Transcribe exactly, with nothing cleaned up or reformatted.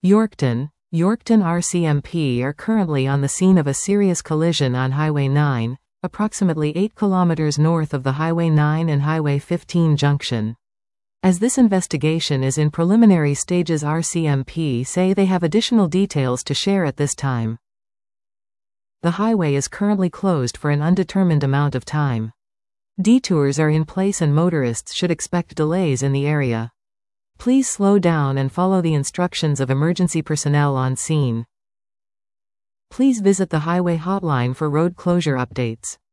Yorkton, Yorkton R C M P are currently on the scene of a serious collision on Highway nine, approximately eight kilometers north of the Highway nine and Highway fifteen junction. As this investigation is in preliminary stages, R C M P say they have additional details to share at this time. The highway is currently closed for an undetermined amount of time. Detours are in place and motorists should expect delays in the area. Please slow down and follow the instructions of emergency personnel on scene. Please visit the highway hotline for road closure updates.